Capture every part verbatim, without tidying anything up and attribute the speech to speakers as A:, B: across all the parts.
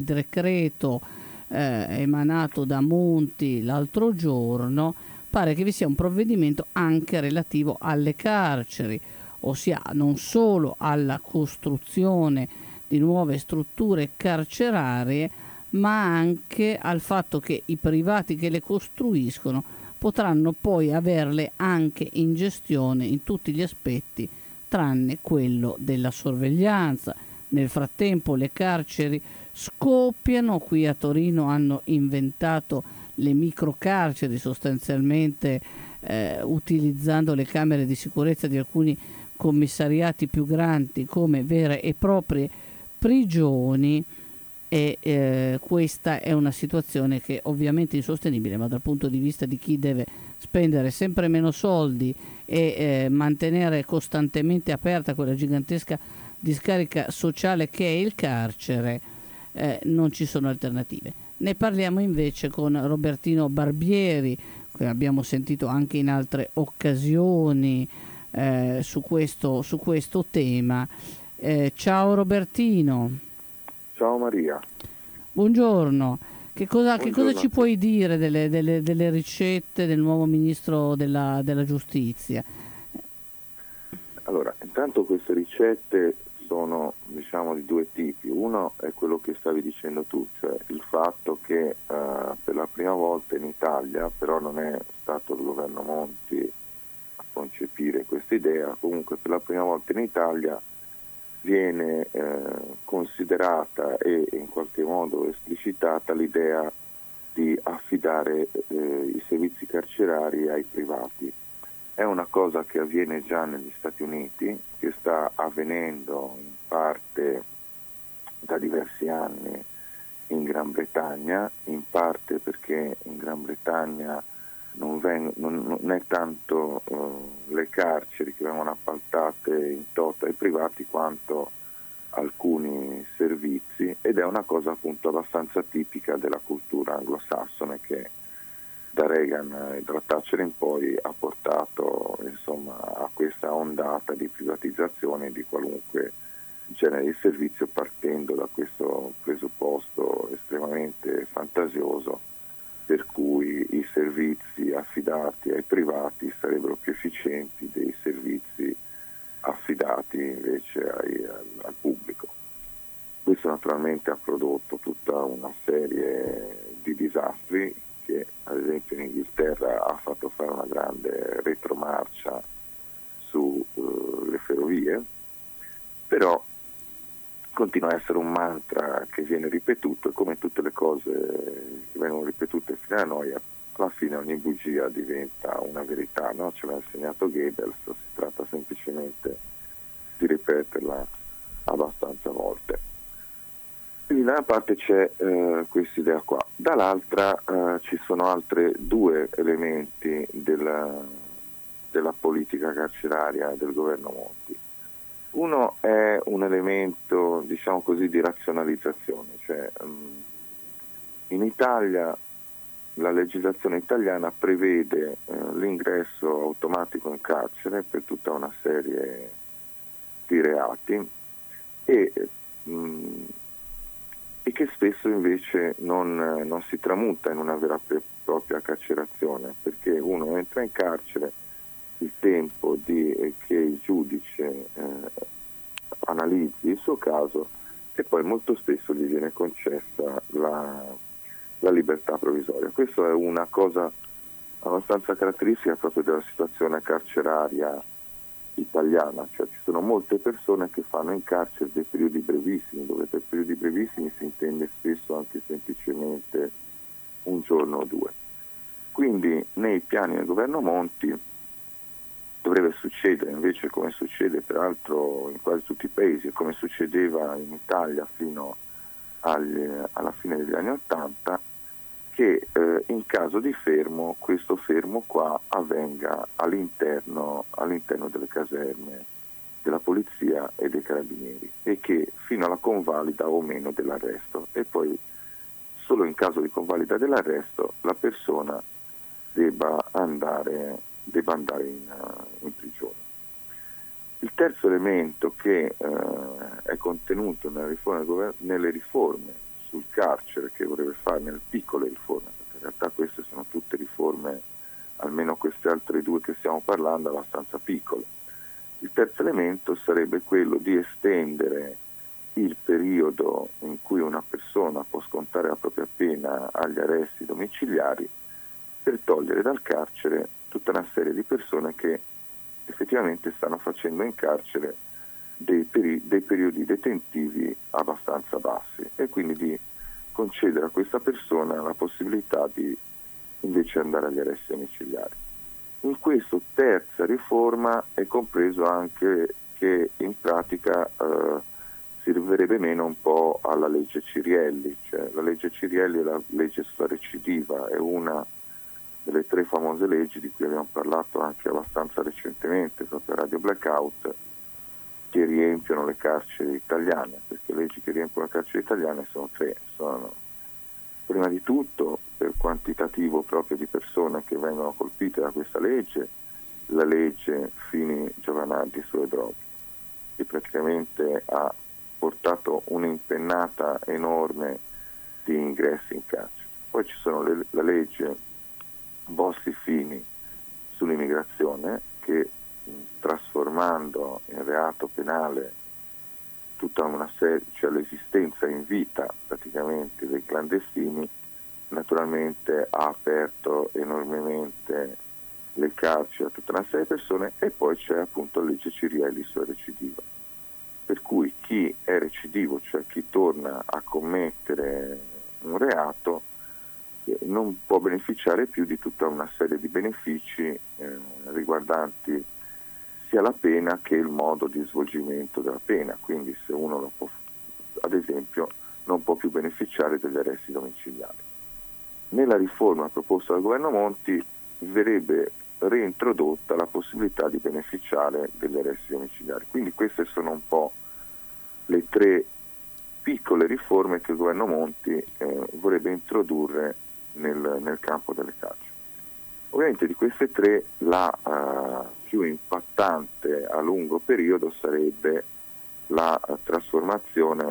A: decreto eh, emanato da Monti l'altro giorno, pare che vi sia un provvedimento anche relativo alle carceri, ossia non solo alla costruzione di nuove strutture carcerarie, ma anche al fatto che i privati che le costruiscono potranno poi averle anche in gestione in tutti gli aspetti, tranne quello della sorveglianza. Nel frattempo le carceri scoppiano, qui a Torino hanno inventato le microcarceri, sostanzialmente eh, utilizzando le camere di sicurezza di alcuni commissariati più grandi come vere e proprie prigioni, e eh, questa è una situazione che ovviamente è insostenibile, ma dal punto di vista di chi deve spendere sempre meno soldi e eh, mantenere costantemente aperta quella gigantesca discarica sociale che è il carcere, eh, non ci sono alternative. Ne parliamo invece con Robertino Barbieri, che abbiamo sentito anche in altre occasioni eh, su questo, su questo tema. Eh, ciao Robertino.
B: Ciao Maria.
A: Buongiorno. Che cosa,
B: Buongiorno.
A: che cosa ci puoi dire delle, delle, delle ricette del nuovo ministro della, della giustizia?
B: Allora, intanto queste ricette sono, diciamo, di due tipi. Uno è quello che stavi dicendo tu, cioè il fatto che uh, per la prima volta in Italia, però non è stato il governo Monti a concepire questa idea, comunque per la prima volta in Italia viene eh, considerata e in qualche modo esplicitata l'idea di affidare eh, i servizi carcerari ai privati. È una cosa che avviene già negli Stati Uniti, che sta avvenendo in parte da diversi anni in Gran Bretagna, in parte perché in Gran Bretagna non, veng- non, non è tanto uh, le carceri che vengono appaltate in toto ai privati quanto alcuni servizi, ed è una cosa appunto abbastanza tipica della cultura anglosassone che da Reagan e da Thatcher in poi ha portato insomma a questa ondata di privatizzazione di qualunque genere di servizio, partendo da questo presupposto estremamente fantasioso per cui i servizi affidati ai privati sarebbero più efficienti dei servizi affidati invece ai, al, al pubblico. Questo naturalmente ha prodotto tutta una serie di disastri che ad esempio in Inghilterra ha fatto fare una grande retromarcia sulle uh, ferrovie, però continua a essere un mantra che viene ripetuto, e come tutte le cose che vengono ripetute fino a noia, alla fine ogni bugia diventa una verità, no? Ce l'ha insegnato Goebbels, si tratta semplicemente di ripeterla abbastanza volte. Quindi da una parte c'è eh, questa idea qua, dall'altra eh, ci sono altre due elementi della, della politica carceraria del governo Monti. Uno è un elemento, diciamo così, di razionalizzazione, cioè um, in Italia la legislazione italiana prevede eh, l'ingresso automatico in carcere per tutta una serie di reati e, mh, e che spesso invece non, non si tramuta in una vera e propria carcerazione, perché uno entra in carcere, il tempo di, eh, che il giudice eh, analizzi il suo caso e poi molto spesso gli viene concessa la, la libertà provvisoria. Questa è una cosa abbastanza caratteristica proprio della situazione carceraria italiana, cioè ci sono molte persone che fanno in carcere dei periodi brevissimi, dove per periodi brevissimi si intende spesso anche semplicemente un giorno o due. Quindi nei piani del governo Monti dovrebbe succedere invece, come succede peraltro in quasi tutti i paesi e come succedeva in Italia fino agli, alla fine degli anni Ottanta, che eh, in caso di fermo questo fermo qua avvenga all'interno, all'interno delle caserme della polizia e dei carabinieri, e che fino alla convalida o meno dell'arresto, e poi solo in caso di convalida dell'arresto la persona debba andare debba andare in, uh, in prigione. Il terzo elemento che uh, è contenuto nelle riforme, nelle riforme sul carcere che vorrebbe fare, nelle piccole riforme, perché in realtà queste sono tutte riforme, almeno queste altre due che stiamo parlando, abbastanza piccole. Il terzo elemento sarebbe quello di estendere il periodo in cui una persona può scontare la propria pena agli arresti domiciliari, per togliere dal carcere tutta una serie di persone che effettivamente stanno facendo in carcere dei, peri- dei periodi detentivi abbastanza bassi, e quindi di concedere a questa persona la possibilità di invece andare agli arresti domiciliari. In questa terza riforma è compreso anche che in pratica eh, si riverrebbe meno un po' alla legge Cirielli, cioè la legge Cirielli è la legge sulla recidiva, è una delle tre famose leggi di cui abbiamo parlato anche abbastanza recentemente proprio a Radio Blackout, che riempiono le carceri italiane, perché le leggi che riempiono le carceri italiane sono tre, sono prima di tutto per quantitativo proprio di persone che vengono colpite da questa legge, la legge Fini Giovanardi sulle droghe, che praticamente ha portato un'impennata enorme di ingressi in carcere. Poi ci sono le, la legge Bossi-Fini sull'immigrazione, che trasformando in reato penale tutta una serie, cioè l'esistenza in vita praticamente dei clandestini, naturalmente ha aperto enormemente le carceri a tutta una serie di persone. E poi c'è appunto la legge Cirielli sulla recidiva, per cui chi è recidivo, cioè chi torna a commettere un reato, non può beneficiare più di tutta una serie di benefici eh, riguardanti sia la pena che il modo di svolgimento della pena. Quindi se uno lo può, ad esempio, non può più beneficiare degli arresti domiciliari. Nella riforma proposta dal governo Monti verrebbe reintrodotta la possibilità di beneficiare degli arresti domiciliari. Quindi queste sono un po' le tre piccole riforme che il governo Monti eh, vorrebbe introdurre nel, nel campo delle carceri. Ovviamente di queste tre la uh, più impattante a lungo periodo sarebbe la uh, trasformazione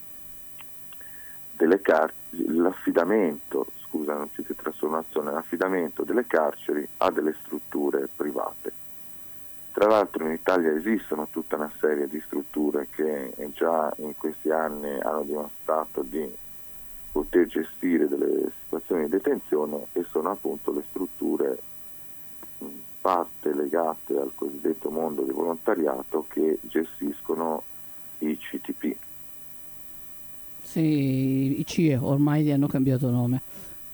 B: delle carceri, l'affidamento, scusa, non più che trasformazione, l'affidamento delle carceri a delle strutture private. Tra l'altro in Italia esistono tutta una serie di strutture che già in questi anni hanno dimostrato di poter gestire delle situazioni di detenzione, e sono appunto le strutture in parte legate al cosiddetto mondo del volontariato che gestiscono i C T P.
A: Sì, i C I E ormai gli hanno cambiato nome.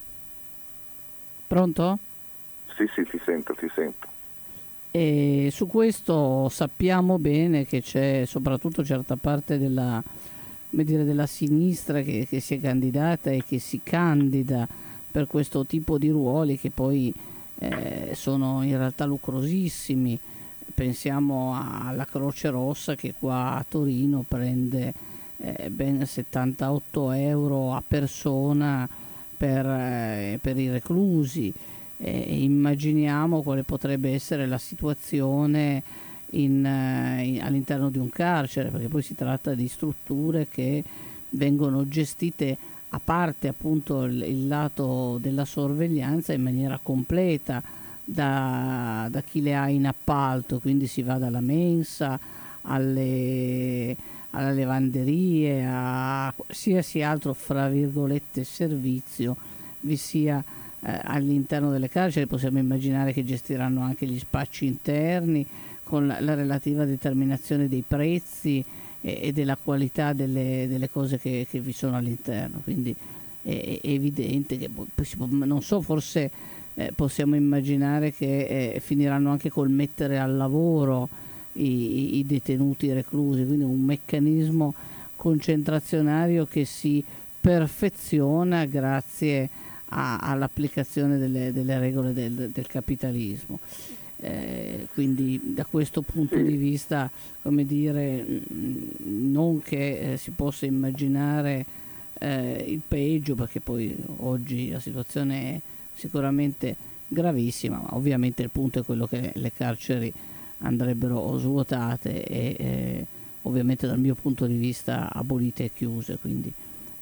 A: Pronto?
B: Sì, sì, ti sento, ti sento.
A: E su questo sappiamo bene che c'è soprattutto certa parte della, come dire, della sinistra che, che si è candidata e che si candida per questo tipo di ruoli che poi eh, sono in realtà lucrosissimi. Pensiamo alla Croce Rossa che qua a Torino prende eh, ben settantotto euro a persona per, eh, per i reclusi. Eh, immaginiamo quale potrebbe essere la situazione in, eh, in, all'interno di un carcere, perché poi si tratta di strutture che vengono gestite, a parte appunto il, il lato della sorveglianza, in maniera completa da, da chi le ha in appalto, quindi si va dalla mensa alle, alle lavanderie, a qualsiasi altro fra virgolette servizio vi sia eh, all'interno delle carceri. Possiamo immaginare che gestiranno anche gli spacci interni con la, la relativa determinazione dei prezzi e, e della qualità delle, delle cose che, che vi sono all'interno. Quindi è, è evidente che non so, forse eh, possiamo immaginare che eh, finiranno anche col mettere al lavoro i, i detenuti reclusi, quindi un meccanismo concentrazionario che si perfeziona grazie a, all'applicazione delle, delle regole del, del capitalismo. Eh, quindi da questo punto di vista, come dire, non che eh, si possa immaginare eh, il peggio, perché poi oggi la situazione è sicuramente gravissima, ma ovviamente il punto è quello che le, le carceri andrebbero svuotate e eh, ovviamente dal mio punto di vista abolite e chiuse. Quindi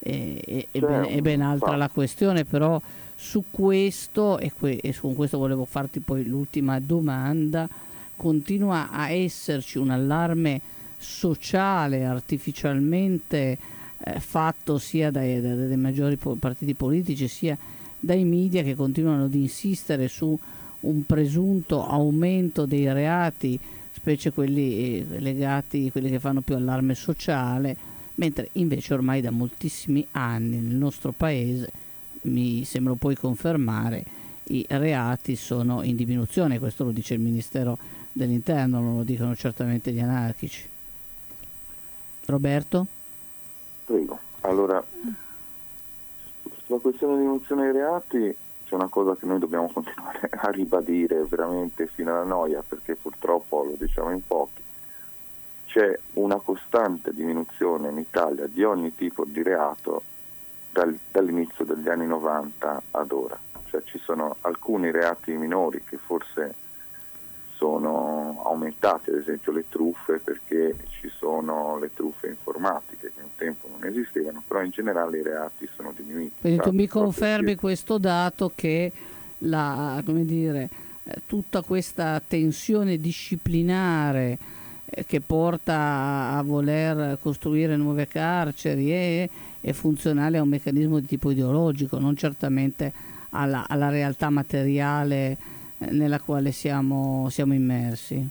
A: e, e, e ben, è ben altra la questione, però su questo, e, que, e con questo volevo farti poi l'ultima domanda, continua a esserci un allarme sociale artificialmente eh, fatto sia dai, dai, dai maggiori po- partiti politici sia dai media, che continuano ad insistere su un presunto aumento dei reati, specie quelli eh, legati, quelli che fanno più allarme sociale, mentre invece ormai da moltissimi anni nel nostro paese, mi sembra puoi confermare, i reati sono in diminuzione. Questo lo dice il Ministero dell'Interno, non lo dicono certamente gli anarchici. Roberto?
B: Prego. Allora, sulla questione di diminuzione dei reati c'è una cosa che noi dobbiamo continuare a ribadire veramente fino alla noia, perché purtroppo lo diciamo in pochi. C'è una costante diminuzione in Italia di ogni tipo di reato dal, dall'inizio degli anni novanta ad ora. Cioè ci sono alcuni reati minori che forse sono aumentati, ad esempio le truffe, perché ci sono le truffe informatiche che un tempo non esistevano, però in generale i reati sono diminuiti.
A: Quindi tu mi confermi questo dato, che la, come dire, eh, tutta questa tensione disciplinare eh, che porta a voler costruire nuove carceri è, è funzionale a un meccanismo di tipo ideologico, non certamente alla, alla realtà materiale nella quale siamo, siamo immersi?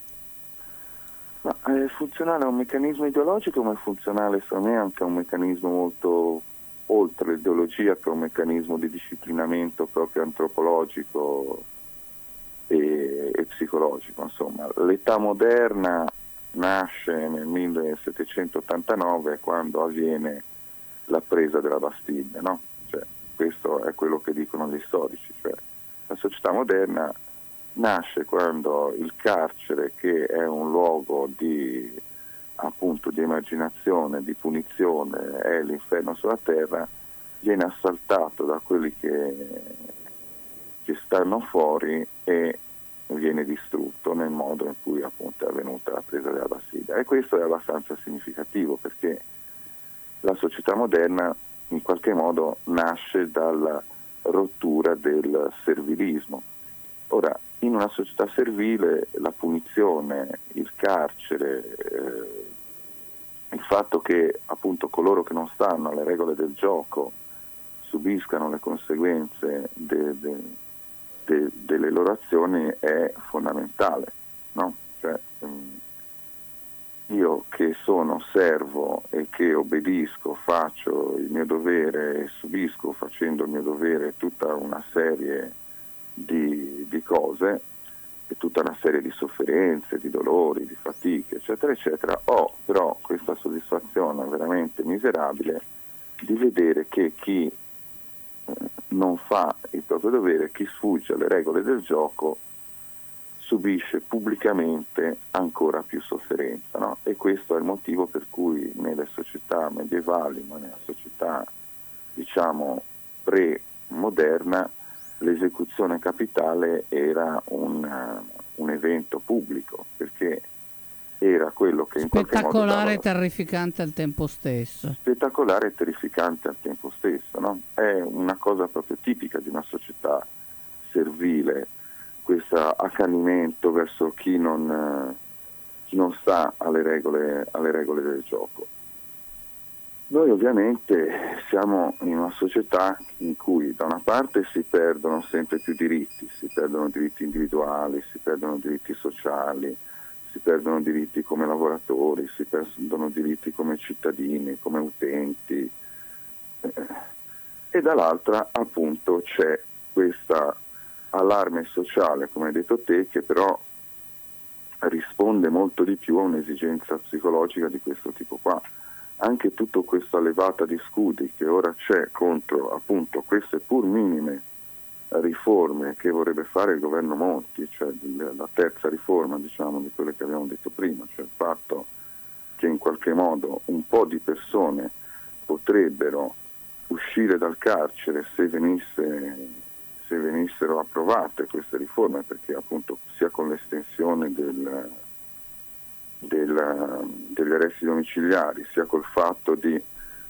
B: Ma è funzionale a un meccanismo ideologico, ma è funzionale secondo me anche a un meccanismo molto oltre l'ideologia, che è un meccanismo di disciplinamento proprio antropologico e, e psicologico. Insomma, l'età moderna nasce nel millesettecentottantanove, quando avviene la presa della Bastiglia, no? Cioè, questo è quello che dicono gli storici, cioè la società moderna nasce quando il carcere, che è un luogo di appunto di emarginazione, di punizione, è l'inferno sulla terra, viene assaltato da quelli che, che stanno fuori e viene distrutto nel modo in cui appunto è avvenuta la presa della Bastiglia. E questo è abbastanza significativo, perché la società moderna in qualche modo nasce dalla rottura del servilismo. Ora, in una società servile la punizione, il carcere, eh, il fatto che appunto coloro che non stanno alle regole del gioco subiscano le conseguenze de, de, de, delle loro azioni è fondamentale, no? Cioè, io che sono servo e che obbedisco, faccio il mio dovere e subisco facendo il mio dovere tutta una serie di, di cose e tutta una serie di sofferenze, di dolori, di fatiche, eccetera, eccetera, ho però questa soddisfazione veramente miserabile di vedere che chi eh, non fa il proprio dovere, chi sfugge alle regole del gioco, subisce pubblicamente ancora più sofferenza, no? E questo è il motivo per cui nelle società medievali, ma nella società diciamo pre-moderna, l'esecuzione capitale era un, uh, un evento pubblico, perché era quello che in qualche modo
A: spettacolare e terrificante al tempo stesso.
B: Spettacolare e terrificante al tempo stesso, no? È una cosa proprio tipica di una società servile, questo accanimento verso chi non, eh, chi non sta alle regole, alle regole del gioco. Noi ovviamente siamo in una società in cui da una parte si perdono sempre più diritti, si perdono diritti individuali, si perdono diritti sociali, si perdono diritti come lavoratori, si perdono diritti come cittadini, come utenti, eh, e dall'altra appunto c'è questa allarme sociale, come hai detto te, che però risponde molto di più a un'esigenza psicologica di questo tipo qua. Anche tutta questa levata di scudi che ora c'è contro appunto queste pur minime riforme che vorrebbe fare il governo Monti, cioè la terza riforma, diciamo, di quelle che abbiamo detto prima, cioè il fatto che in qualche modo un po' di persone potrebbero uscire dal carcere se venisse se venissero approvate queste riforme, perché appunto sia con l'estensione del, del, degli arresti domiciliari, sia col fatto di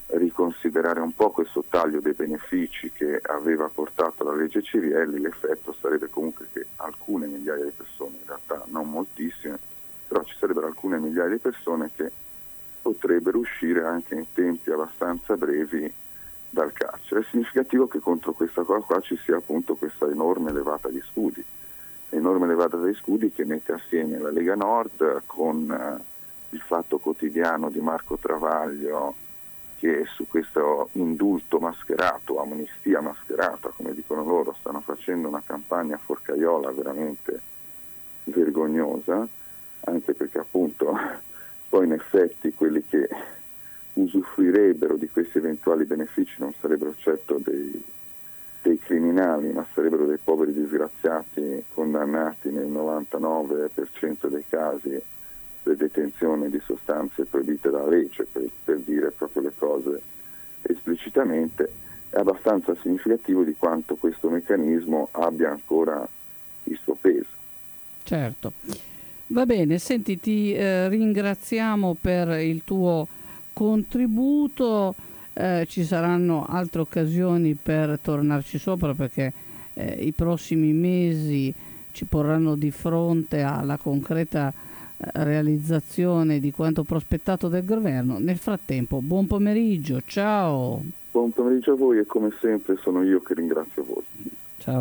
B: riconsiderare un po' questo taglio dei benefici che aveva portato la legge Cirielli, l'effetto sarebbe comunque che alcune migliaia di persone, in realtà non moltissime, però ci sarebbero alcune migliaia di persone che potrebbero uscire anche in tempi abbastanza brevi dal carcere. È significativo che contro questa cosa qua ci sia appunto questa enorme levata di scudi, enorme levata degli scudi che mette assieme la Lega Nord con eh, il Fatto Quotidiano di Marco Travaglio, che su questo indulto mascherato, amnistia mascherata, come dicono loro, stanno facendo una campagna forcaiola veramente vergognosa, anche perché appunto poi in effetti quelli che usufruirebbero di questi eventuali benefici non sarebbero certo dei, dei criminali, ma sarebbero dei poveri disgraziati condannati nel novantanove per cento dei casi per detenzione di sostanze proibite dalla legge, per, per dire proprio le cose esplicitamente. È abbastanza significativo di quanto questo meccanismo abbia ancora il suo peso.
A: Certo. Va bene, senti, ti eh, ringraziamo per il tuo contributo, eh, ci saranno altre occasioni per tornarci sopra, perché eh, i prossimi mesi ci porranno di fronte alla concreta eh, realizzazione di quanto prospettato del governo. Nel frattempo, buon pomeriggio, ciao!
B: Buon pomeriggio a voi e come sempre sono io che ringrazio voi.